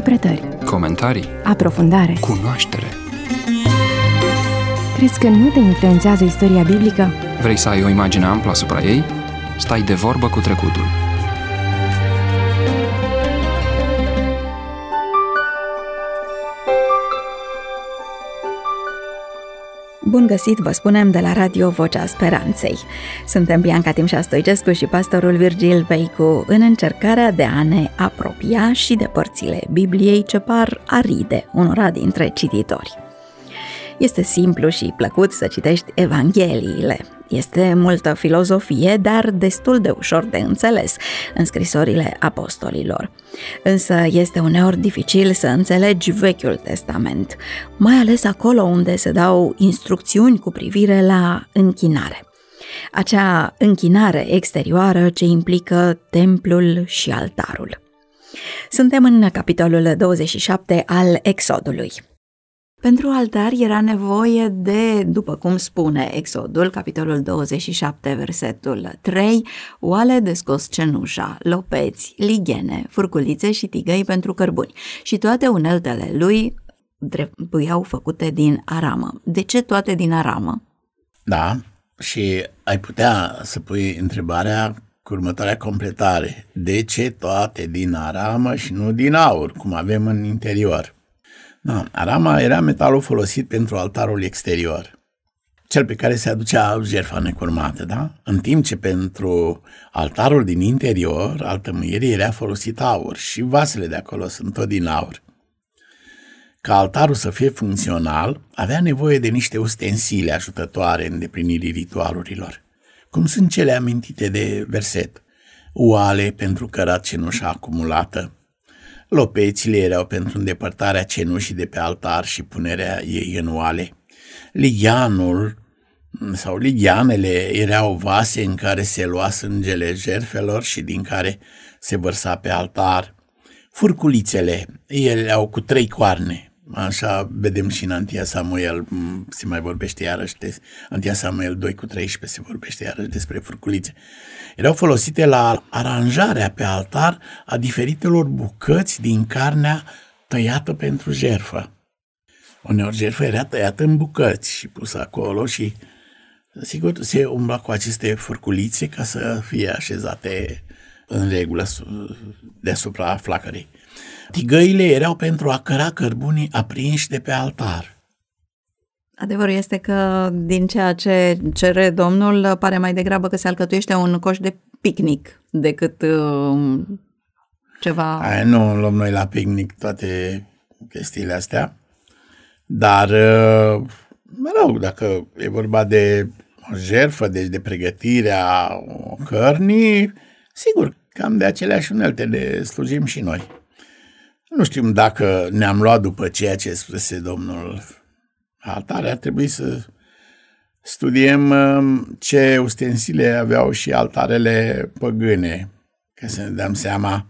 Interpretări, comentarii, aprofundare. cunoaștere. Crezi că nu te influențează istoria biblică? Vrei să ai o imagine amplă asupra ei? Stai de vorbă cu trecutul. Bun găsit, vă spunem de la Radio Vocea Speranței. Suntem Bianca Timșa Stoicescu și pastorul Virgil Veicu în încercarea de a ne apropia și de părțile Bibliei ce par aride unora dintre cititori. Este simplu și plăcut să citești Evangheliile. Este multă filozofie, dar destul de ușor de înțeles în scrisorile apostolilor. Însă este uneori dificil să înțelegi Vechiul Testament, mai ales acolo unde se dau instrucțiuni cu privire la închinare. Acea închinare exterioară ce implică templul și altarul. Suntem în capitolul 27 al Exodului. Pentru altar era nevoie de, după cum spune Exodul, capitolul 27, versetul 3, oale de scos cenușa, lopeți, lighene, furculițe și tigăi pentru cărbuni și toate uneltele lui trebuiau făcute din aramă. De ce toate din aramă? Da, și ai putea să pui întrebarea cu următoarea completare. De ce toate din aramă și nu din aur, cum avem în interior? Da, arama era metalul folosit pentru altarul exterior, cel pe care se aducea jertfa necurmată, da? În timp ce pentru altarul din interior, al tămâierii, era folosit aur și vasele de acolo sunt tot din aur. Ca altarul să fie funcțional, avea nevoie de niște ustensile ajutătoare în îndeplinirii ritualurilor, cum sunt cele amintite de verset: oale pentru cărat cenușa acumulată, lopețile erau pentru îndepărtarea cenușii de pe altar și punerea ei în oale. Ligheanul sau ligheanele erau vase în care se lua sângele jertfelor și din care se vărsa pe altar. Furculițele, ele au cu 3 coarne. Așa vedem și în Antia Samuel, se mai vorbește iarăși de Antia Samuel 2:13, se vorbește iarăși despre furculițe. Erau folosite la aranjarea pe altar a diferitelor bucăți din carnea tăiată pentru jertfă. Uneori jertfa era tăiată în bucăți și pusă acolo și, sigur, se umbla cu aceste furculițe ca să fie așezate în regulă deasupra flacărei. Tigăile erau pentru a căra cărbunii aprinși de pe altar. Adevărul este că din ceea ce cere Domnul pare mai degrabă că se alcătuiește un coș de picnic decât ceva... Nu luăm noi la picnic toate chestiile astea, dar, mă rog, dacă e vorba de o jertfă, deci de pregătirea cărnii, sigur, cam de aceleași unelte ne slujim și noi. Nu știm dacă ne-am luat după ceea ce spuse Domnul altare, ar trebui să studiem ce ustensile aveau și altarele păgâne, ca să ne dăm seama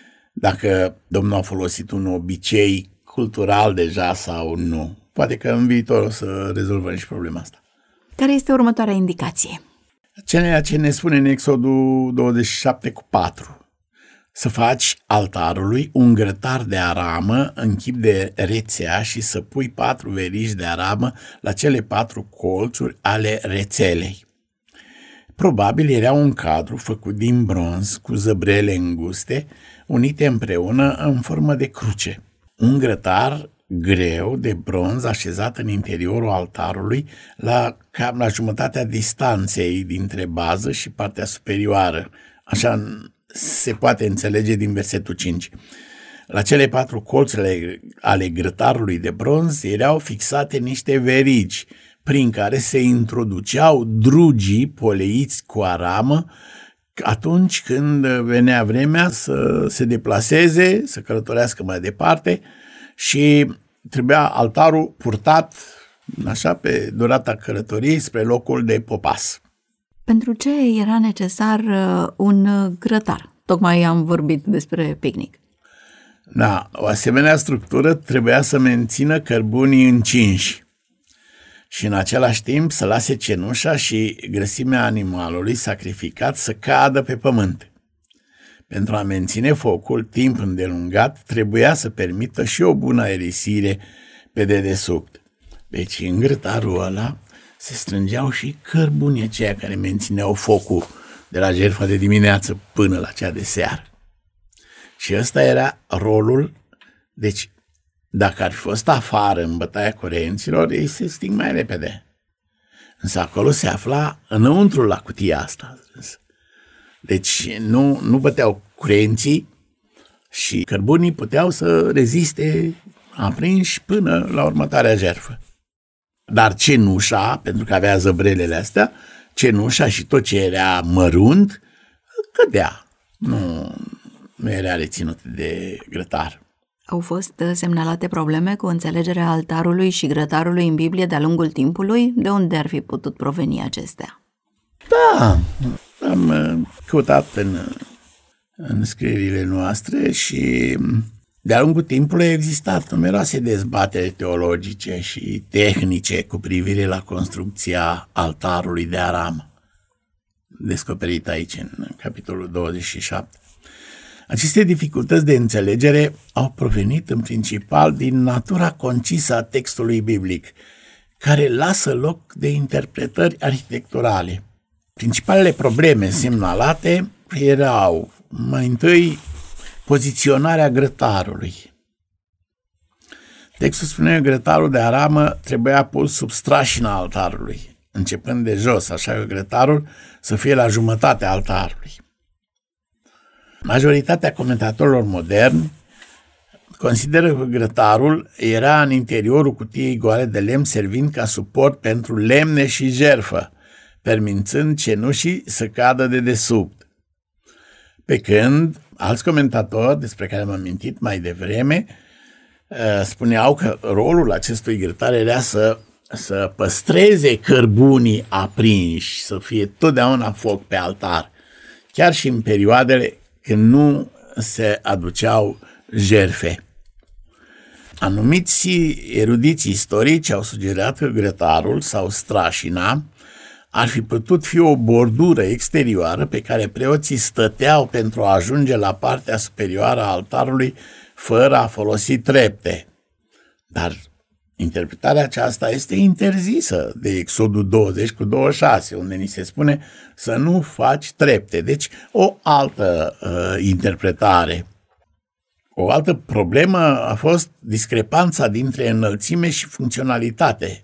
dacă Domnul a folosit un obicei cultural deja sau nu. Poate că în viitor o să rezolvăm și problema asta. Care este următoarea indicație? Ceea ce ne spune în Exodul 27:4. Să faci altarului un grătar de aramă în chip de rețea și să pui 4 verigi de aramă la cele 4 colțuri ale rețelei. Probabil era un cadru făcut din bronz cu zăbrele înguste, unite împreună în formă de cruce. Un grătar greu de bronz așezat în interiorul altarului cam la jumătatea distanței dintre bază și partea superioară, așa se poate înțelege din versetul 5. La cele 4 colțuri ale grătarului de bronz erau fixate niște verigi prin care se introduceau drugii poleiți cu aramă atunci când venea vremea să se deplaseze, să călătorească mai departe și trebuia altarul purtat așa pe durata călătoriei spre locul de popas. Pentru ce era necesar un grătar? Tocmai am vorbit despre picnic. Da, o asemenea structură trebuia să mențină cărbunii încinși și în același timp să lase cenușa și grăsimea animalului sacrificat să cadă pe pământ. Pentru a menține focul timp îndelungat, trebuia să permită și o bună aerisire pe dedesubt. Deci în grătarul ăla se strângeau și cărbunii aceia care mențineau focul de la jertfa de dimineață până la cea de seară. Și ăsta era rolul. Deci, dacă ar fi fost afară în bătaia curenților, ei se sting mai repede. Însă acolo se afla înăuntru la cutia asta. Deci nu băteau curenții și cărbunii puteau să reziste aprinși până la următoarea jertfă. Dar cenușa, pentru că avea zăbrelele astea, cenușa și tot ce era mărunt cădea. Nu era reținut de grătar. Au fost semnalate probleme cu înțelegerea altarului și grătarului în Biblie de-a lungul timpului? De unde ar fi putut proveni acestea? Da, am căutat în scrierile noastre și de-a lungul timpului au existat numeroase dezbateri teologice și tehnice cu privire la construcția altarului de aramă, descoperit aici în capitolul 27. Aceste dificultăți de înțelegere au provenit în principal din natura concisă a textului biblic, care lasă loc de interpretări arhitecturale. Principalele probleme semnalate erau, mai întâi, poziționarea grătarului. Textul spune că grătarul de aramă trebuia pus sub strașina altarului, începând de jos, așa că grătarul să fie la jumătatea altarului. Majoritatea comentatorilor moderni consideră că grătarul era în interiorul cutiei goale de lemn, servind ca suport pentru lemne și jertfă, permițând cenușii să cadă de desubt. Pe când alți comentatori, despre care m-am amintit mai devreme, spuneau că rolul acestui grătar era să păstreze cărbunii aprinși, să fie totdeauna foc pe altar, chiar și în perioadele când nu se aduceau jertfe. Anumiți erudiți istorici au sugerat că grătarul sau strașina ar fi putut fi o bordură exterioară pe care preoții stăteau pentru a ajunge la partea superioară a altarului fără a folosi trepte. Dar interpretarea aceasta este interzisă de Exodul 20:26, unde ni se spune să nu faci trepte. Deci o altă interpretare. O altă problemă a fost discrepanța dintre înălțime și funcționalitate.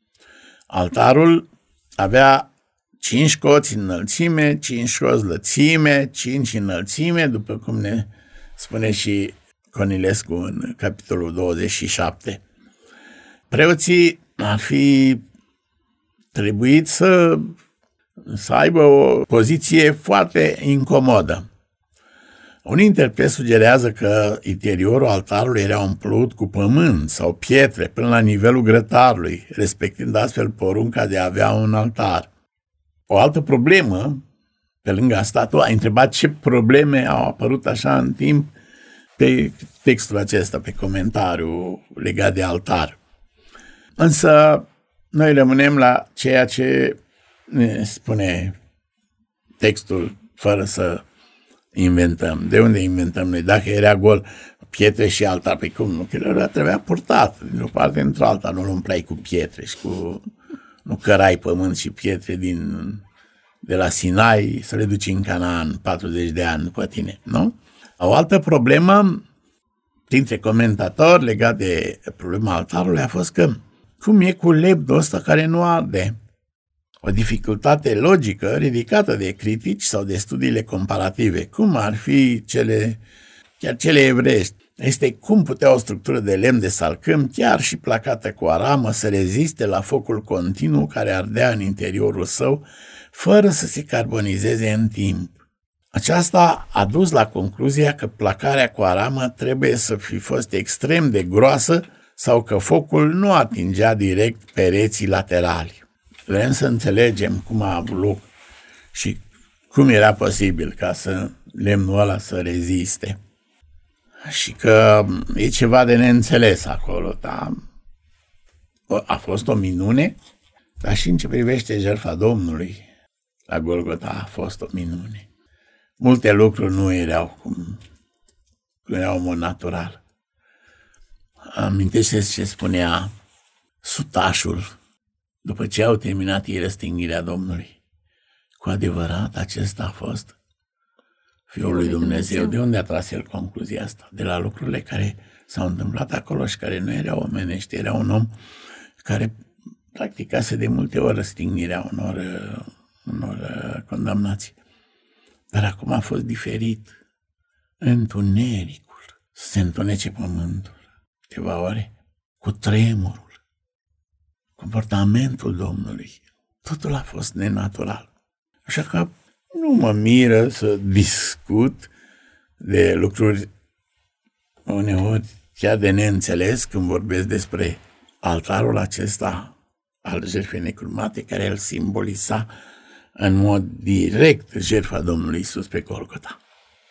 Altarul avea 5 coți înălțime, 5 coți lățime, 5 înălțime, după cum ne spune și Conilescu în capitolul 27. Preoții ar fi trebuit să aibă o poziție foarte incomodă. Unii interpreti sugerează că interiorul altarului era umplut cu pământ sau pietre până la nivelul grătarului, respectând astfel porunca de a avea un altar. O altă problemă, pe lângă asta, a întrebat ce probleme au apărut așa în timp pe textul acesta, pe comentariu legat de altar. Însă noi rămânem la ceea ce ne spune textul fără să inventăm. De unde inventăm noi? Dacă era gol, pietre și altar, pe cum nu? Că trebuia purtat din o parte într-alta, nu-l umpleai cu pietre și nu cărai pământ și pietre de la Sinai să le duci în Canaan 40 de ani după tine, nu? O altă problemă dintre comentatori legat de problema altarului a fost că cum e cu lemnul ăsta care nu arde? O dificultate logică ridicată de critici sau de studiile comparative, cum ar fi chiar cele evreiești, este cum putea o structură de lemn de salcâm, chiar și placată cu aramă, să reziste la focul continuu care ardea în interiorul său, fără să se carbonizeze în timp. Aceasta a dus la concluzia că placarea cu aramă trebuie să fi fost extrem de groasă sau că focul nu atingea direct pereții laterali. Vrem să înțelegem cum a avut loc și cum era posibil ca lemnul ăla să reziste. Și că e ceva de neînțeles acolo, da? A fost o minune, dar și în ce privește jertfa Domnului la Golgota a fost o minune. multe lucruri nu erau cum erau în mod natural. Amintește ce spunea sutașul după ce au terminat ei răstignirea Domnului. Cu adevărat, acesta a fost Fiul lui Dumnezeu. De unde a tras el concluzia asta? De la lucrurile care s-au întâmplat acolo și care nu erau omenești. Era un om care practicase de multe ori răstignirea unor condamnați. Dar acum a fost diferit. Întunericul, să se întunece pământul câteva ore, cu tremurul, comportamentul Domnului. Totul a fost nenatural. Așa că nu mă miră să discut de lucruri uneori chiar de neînțeles când vorbesc despre altarul acesta al jertfei necurmate, care îl simboliza în mod direct jertfa Domnului Iisus pe Golgota.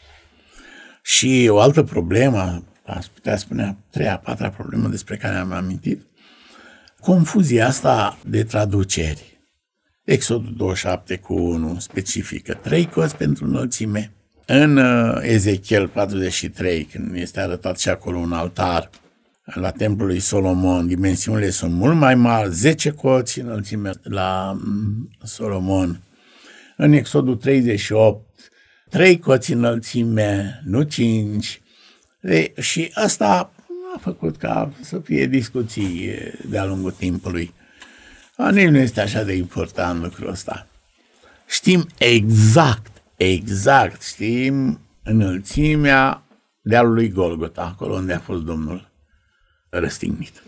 Și o altă problemă, aș putea spune a patra problemă despre care am amintit, confuzia asta de traduceri. Exodul 27:1 specifică 3 coți pentru înălțime. În Ezechiel 43, când este arătat și acolo un altar la templul lui Solomon, dimensiunile sunt mult mai mari, 10 coți înălțime la Solomon. În Exodul 38, 3 coți înălțime, nu 5. Și asta a făcut ca să fie discuții de-a lungul timpului. Nici nu este așa de important lucrul ăsta. Știm exact, știm înălțimea dealului Golgota, acolo unde a fost Domnul răstignit.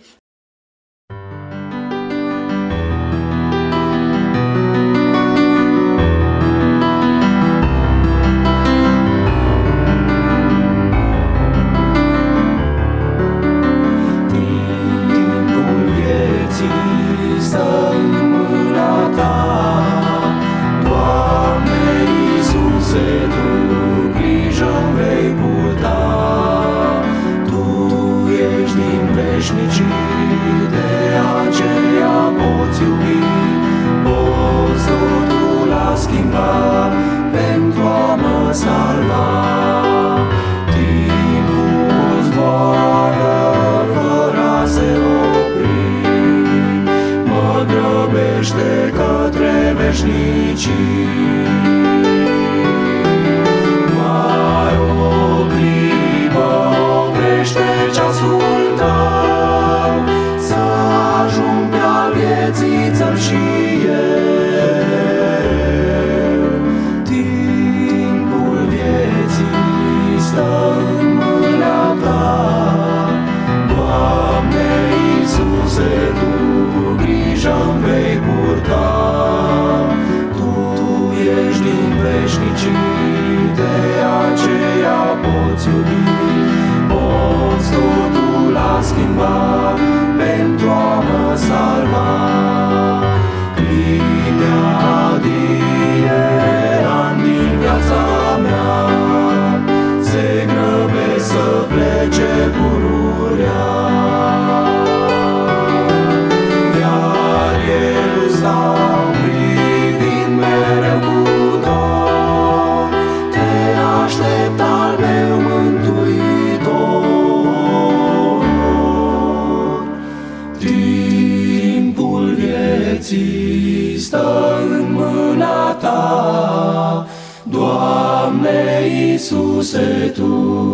Iisuse, Tu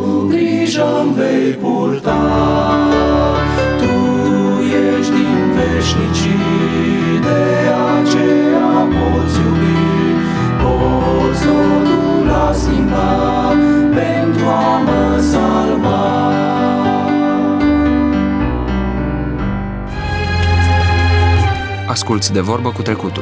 grijă-mi vei purta, Tu ești din veșnicii, de aceea poți iubi, poți totul a schimba pentru a mă salva. Asculți De Vorbă cu Trecutul.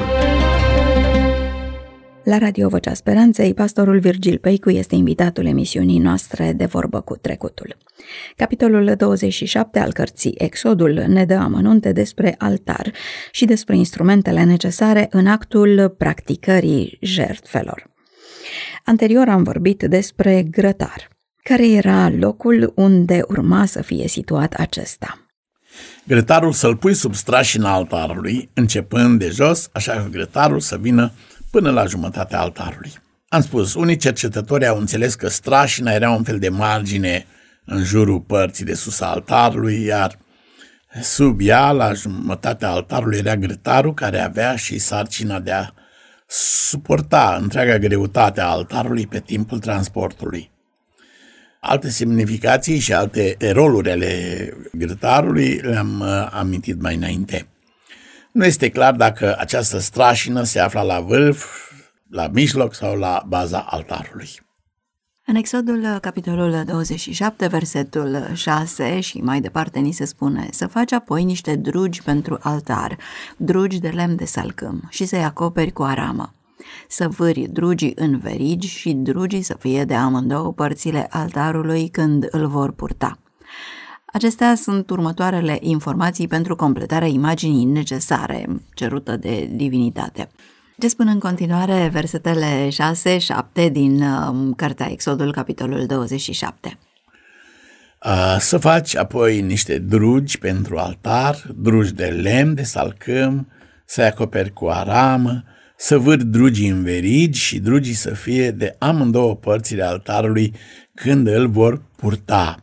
La Radio Vocea Speranței, pastorul Virgil Peicu este invitatul emisiunii noastre De Vorbă cu Trecutul. Capitolul 27 al cărții Exodul ne dă amănunte despre altar și despre instrumentele necesare în actul practicării jertfelor. Anterior am vorbit despre grătar. Care era locul unde urma să fie situat acesta? Grătarul să-l pui sub strașina altarului, începând de jos, așa că grătarul să vină până la jumătatea altarului. Am spus, unii cercetători au înțeles că strașina era un fel de margine în jurul părții de sus a altarului, iar sub ea, la jumătatea altarului, era grătarul care avea și sarcina de a suporta întreaga greutate a altarului pe timpul transportului. Alte semnificații și alte roluri ale grătarului le-am amintit mai înainte. Nu este clar dacă această strașină se afla la vârf, la mijloc sau la baza altarului. În Exodul, capitolul 27, versetul 6 și mai departe ni se spune: să faci apoi niște drugi pentru altar, drugi de lemn de salcâm, și să-i acoperi cu aramă. Să vâri drugii în verigi și drugii să fie de amândouă părțile altarului când îl vor purta. Acestea sunt următoarele informații pentru completarea imaginii necesare cerută de divinitate. Ce spun în continuare versetele 6-7 din cartea Exodul, capitolul 27. Să faci apoi niște drugi pentru altar, drugi de lemn de salcâm, să-i acoperi cu aramă, să vâri drugii în verigi și drugii să fie de amândouă părțile altarului când îl vor purta.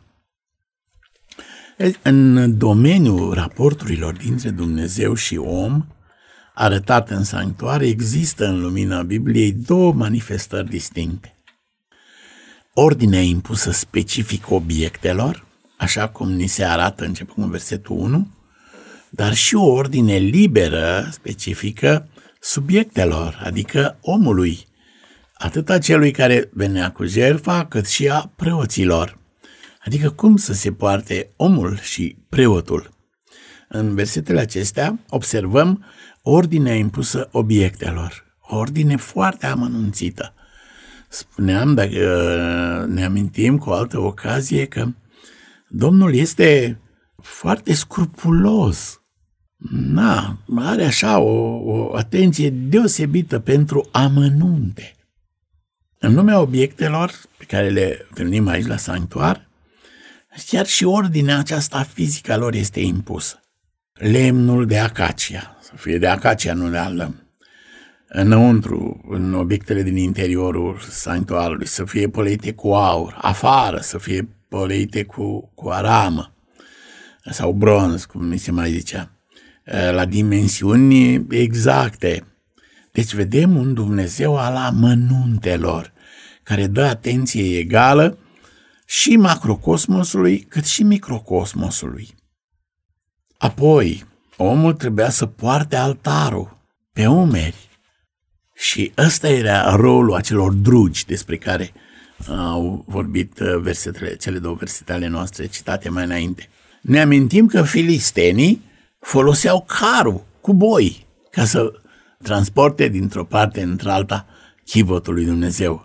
În domeniul raporturilor dintre Dumnezeu și om, arătat în sanctuar, există în lumina Bibliei două manifestări distincte. Ordinea impusă specific obiectelor, așa cum ni se arată începând cu versetul 1, dar și o ordine liberă, specifică, subiectelor, adică omului, atât a celui care venea cu jertfa, cât și a preoților, adică cum să se poarte omul și preotul. În versetele acestea observăm ordinea impusă obiectelor, o ordine foarte amănunțită. Spuneam, dacă ne amintim cu o altă ocazie, că Domnul este foarte scrupulos. Are așa o atenție deosebită pentru amănunte. În lumea obiectelor pe care le întâlnim aici la sanctuar, chiar și ordinea aceasta fizică a lor este impusă. Lemnul de acacia, să fie de acacia, nu de altă. Înăuntru, în obiectele din interiorul sanctuarului, să fie polite cu aur, afară să fie polite cu aramă sau bronz, cum mi se mai zicea, la dimensiuni exacte. Deci vedem un Dumnezeu al amănuntelor, care dă atenție egală și macrocosmosului, cât și microcosmosului. Apoi, omul trebuia să poarte altarul pe umeri. Și ăsta era rolul acelor drugi despre care au vorbit cele două versete ale noastre citate mai înainte. Ne amintim că filistenii foloseau carul cu boi ca să transporte dintr-o parte într-alta chivotul lui Dumnezeu.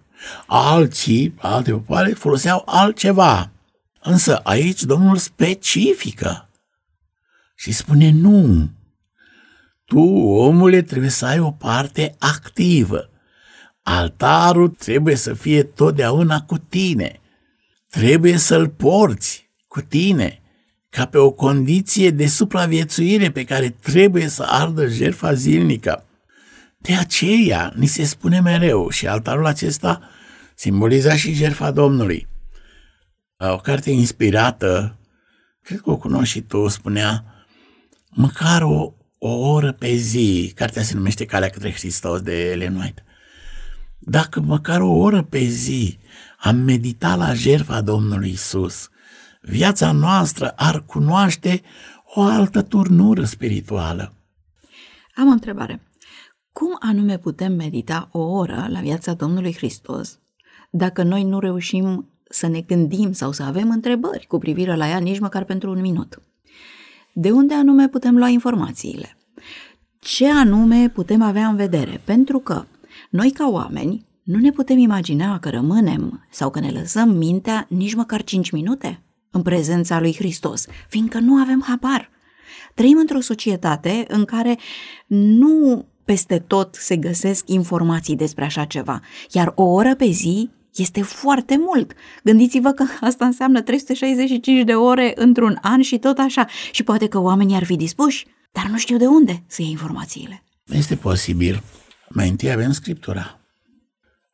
Alte popoare foloseau altceva. Însă aici Domnul specifică și spune nu. Tu, omule, trebuie să ai o parte activă. Altarul trebuie să fie totdeauna cu tine. Trebuie să-l porți cu tine, ca pe o condiție de supraviețuire pe care trebuie să ardă jertfa zilnică. De aceea ni se spune mereu, și altarul acesta simboliza și jertfa Domnului. O carte inspirată, cred că o cunoști și tu, spunea măcar o oră pe zi. Cartea se numește Calea către Hristos, de Ellen White. Dacă măcar o oră pe zi am meditat la jertfa Domnului Iisus, viața noastră ar cunoaște o altă turnură spirituală. Am o întrebare. Cum anume putem medita o oră la viața Domnului Hristos dacă noi nu reușim să ne gândim sau să avem întrebări cu privire la ea nici măcar pentru un minut? De unde anume putem lua informațiile? Ce anume putem avea în vedere? Pentru că noi ca oameni nu ne putem imagina că rămânem sau că ne lăsăm mintea nici măcar 5 minute în prezența lui Hristos, fiindcă nu avem habar. Trăim într-o societate în care nu peste tot se găsesc informații despre așa ceva, iar o oră pe zi este foarte mult. Gândiți-vă că asta înseamnă 365 de ore într-un an și tot așa. Și poate că oamenii ar fi dispuși, dar nu știu de unde să iei informațiile. Este posibil. Mai întâi avem Scriptura.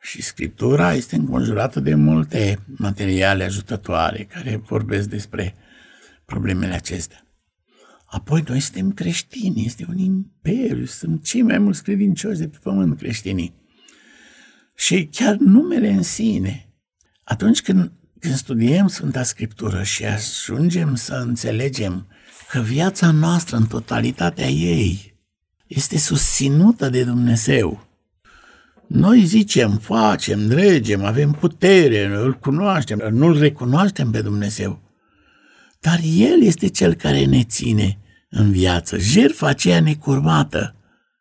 Și Scriptura este înconjurată de multe materiale ajutătoare care vorbesc despre problemele acestea. Apoi noi suntem creștini, este un imperiu, sunt cei mai mulți credincioși de pe pământ creștinii. Și chiar numele în sine, atunci când studiem Sfânta Scriptură și ajungem să înțelegem că viața noastră în totalitatea ei este susținută de Dumnezeu. Noi zicem, facem, dregem, avem putere, îl cunoaștem, nu-l recunoaștem pe Dumnezeu. Dar El este Cel care ne ține în viață, jertfa aceea necurmată,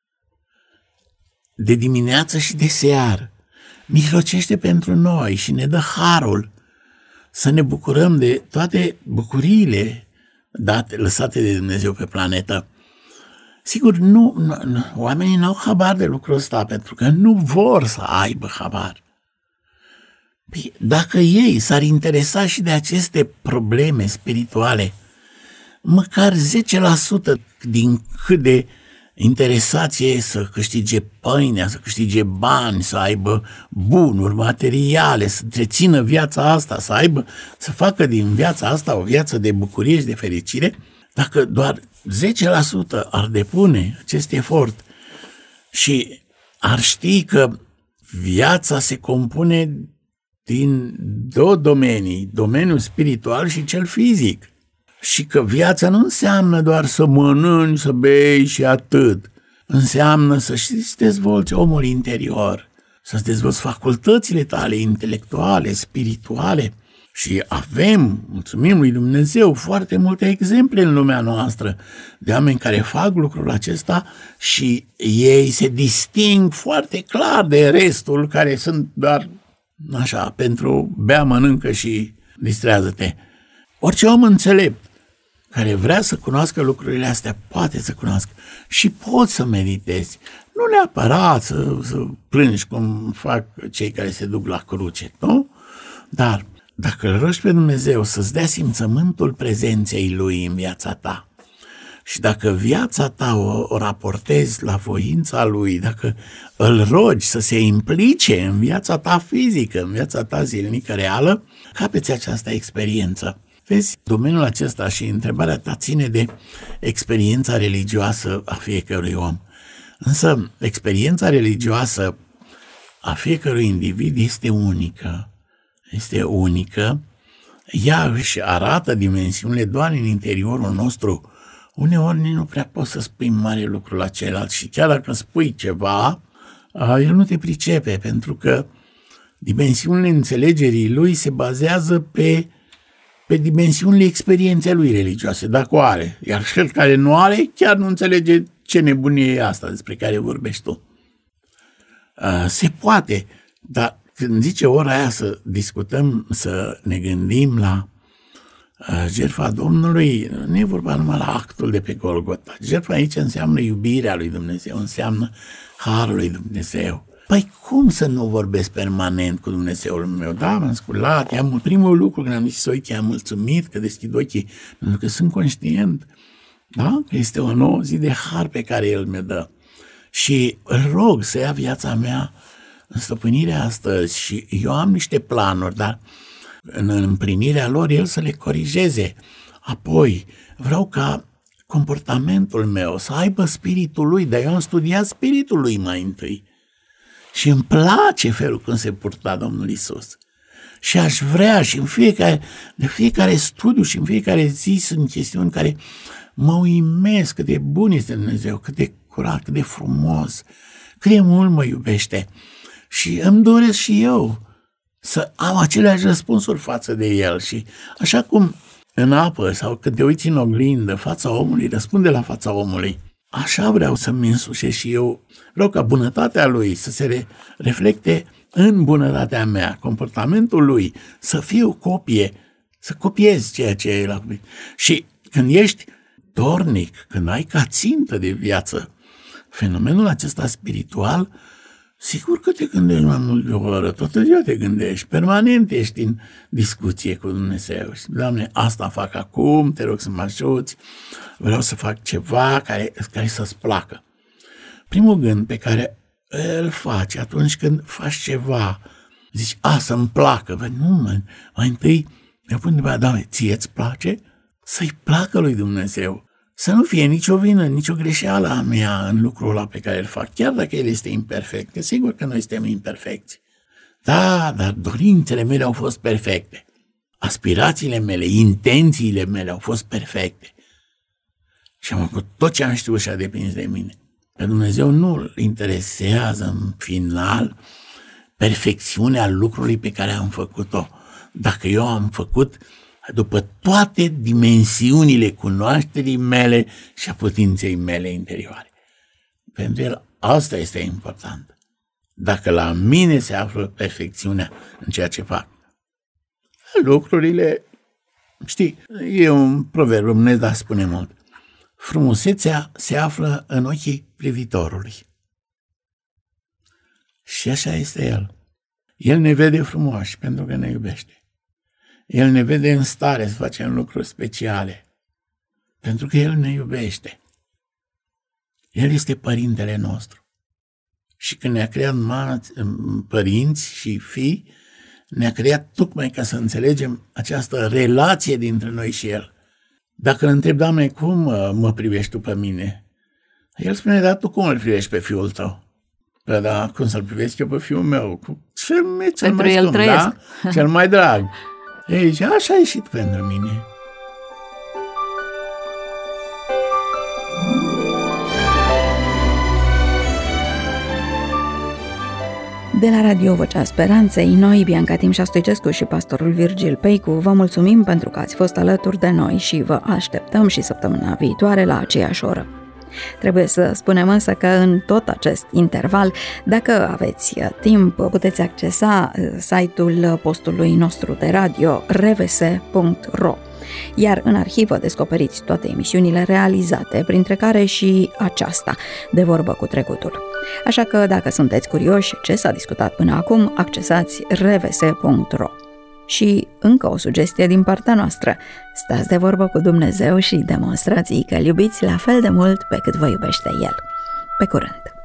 de dimineață și de seară, mijlocește pentru noi și ne dă harul să ne bucurăm de toate bucuriile lăsate de Dumnezeu pe planetă. Sigur, oamenii n-au habar de lucrul ăsta pentru că nu vor să aibă habar. Păi, dacă ei s-ar interesa și de aceste probleme spirituale, măcar 10% din cât de interesați ei să câștige pâinea, să câștige bani, să aibă bunuri materiale, să întrețină viața asta, să facă din viața asta o viață de bucurie și de fericire, dacă doar 10% ar depune acest efort și ar ști că viața se compune din două domenii, domeniul spiritual și cel fizic. Și că viața nu înseamnă doar să mănânci, să bei și atât. Înseamnă să-ți dezvolți omul interior, să-ți dezvolți facultățile tale intelectuale, spirituale. Și avem, mulțumim lui Dumnezeu, foarte multe exemple în lumea noastră de oameni care fac lucrul acesta și ei se disting foarte clar de restul care sunt doar așa, pentru bea, mănâncă și distrează-te. Orice om înțelept care vrea să cunoască lucrurile astea, poate să cunoască și poți să meditezi. Nu neapărat să plângi cum fac cei care se duc la cruce, nu? Dar dacă îl rogi pe Dumnezeu să-ți dea simțământul prezenței Lui în viața ta și dacă viața ta o raportezi la voința Lui, dacă îl rogi să se implice în viața ta fizică, în viața ta zilnică reală, capeți această experiență. Vezi, domeniul acesta și întrebarea ta ține de experiența religioasă a fiecărui om. Însă, experiența religioasă a fiecărui individ este unică. Este unică. Ea își arată dimensiunile doar în interiorul nostru. Uneori nu prea poți să spui mare lucru la celălalt și chiar dacă spui ceva, el nu te pricepe, pentru că dimensiunile înțelegerii lui se bazează pe dimensiunile experienței lui religioase, dacă o are. Iar cel care nu are, chiar nu înțelege ce nebunie e asta despre care vorbești tu. Se poate, dar când zice ora aia să discutăm, să ne gândim la jertfa Domnului, nu e vorba numai la actul de pe Golgota. Jertfa aici înseamnă iubirea lui Dumnezeu, înseamnă harul lui Dumnezeu. Păi cum să nu vorbesc permanent cu Dumnezeul meu? Da, m-am sculat, primul lucru când am zis ochii, am mulțumit că deschid ochii, pentru că sunt conștient, da? Că este o nouă zi de har pe care El mi-o dă. Și îl rog să ia viața mea în stăpânirea astăzi și eu am niște planuri, dar în împlinirea lor El să le corigeze. Apoi vreau ca comportamentul meu să aibă spiritul Lui, dar eu am studiat spiritul Lui mai întâi. Și îmi place felul cum se purta Domnul Iisus. Și aș vrea și de fiecare studiu și în fiecare zi sunt chestiuni care mă uimesc cât de bun este Dumnezeu, cât de curat, cât de frumos, cât de mult mă iubește. Și îmi doresc și eu să am aceleași răspunsuri față de El. Și așa cum în apă sau când te uiți în oglindă, fața omului răspunde la fața omului, așa vreau să-mi însușesc și eu. Vreau ca bunătatea Lui să se reflecte în bunătatea mea, comportamentul Lui, să fie o copie, să copiez ceea ce e la copie. Și când ești dornic, când ai ca țintă de viață fenomenul acesta spiritual, sigur că te gândești mai mult de o oră, toată ziua te gândești, permanent ești în discuție cu Dumnezeu. Și, Doamne, asta fac acum, te rog să mă ajuți, vreau să fac ceva care să-ți placă. Primul gând pe care îl faci atunci când faci ceva. Zici, să-mi placă. Bă, nu, mai întâi ne pun întrebarea, Doamne, ție-ți place? Să-i placă lui Dumnezeu. Să nu fie nicio vină, nicio greșeală a mea în lucrul ăla pe care îl fac, chiar dacă el este imperfect, că sigur că noi suntem imperfecți. Da, dar dorințele mele au fost perfecte. Aspirațiile mele, intențiile mele au fost perfecte. Și am făcut tot ce am știut și a depins de mine. Pe Dumnezeu nu îl interesează în final perfecțiunea lucrului pe care am făcut-o. Dacă eu am făcut după toate dimensiunile cunoașterii mele și a putinței mele interioare. Pentru el asta este important. Dacă la mine se află perfecțiunea în ceea ce fac, lucrurile, știi, e un proverb românesc, dar spune mult. Frumusețea se află în ochii privitorului. Și așa este el. El ne vede frumoși pentru că ne iubește. El ne vede în stare să facem lucruri speciale pentru că El ne iubește. El este părintele nostru. Și când ne-a creat părinți și fii, ne-a creat tocmai ca să înțelegem această relație dintre noi și El. Dacă îl întreb, Doamne, cum mă privești tu pe mine? El spune, dar tu cum îl privești pe fiul tău? Păi, da, cum să-l privesc eu pe fiul meu? Cel mai scump, da? Cel mai drag. Ei, și așa a ieșit pentru mine. De la Radio Vocea Speranței, noi, Bianca Timșa Stoicescu și pastorul Virgil Peicu, vă mulțumim pentru că ați fost alături de noi și vă așteptăm și săptămâna viitoare la aceeași oră. Trebuie să spunem însă că în tot acest interval, dacă aveți timp, puteți accesa site-ul postului nostru de radio rvs.ro, iar în arhivă descoperiți toate emisiunile realizate, printre care și aceasta, De vorbă cu trecutul. Așa că dacă sunteți curioși ce s-a discutat până acum, accesați rvs.ro. Și încă o sugestie din partea noastră: stați de vorbă cu Dumnezeu și demonstrați că îl iubiți la fel de mult pe cât vă iubește El. Pe curând!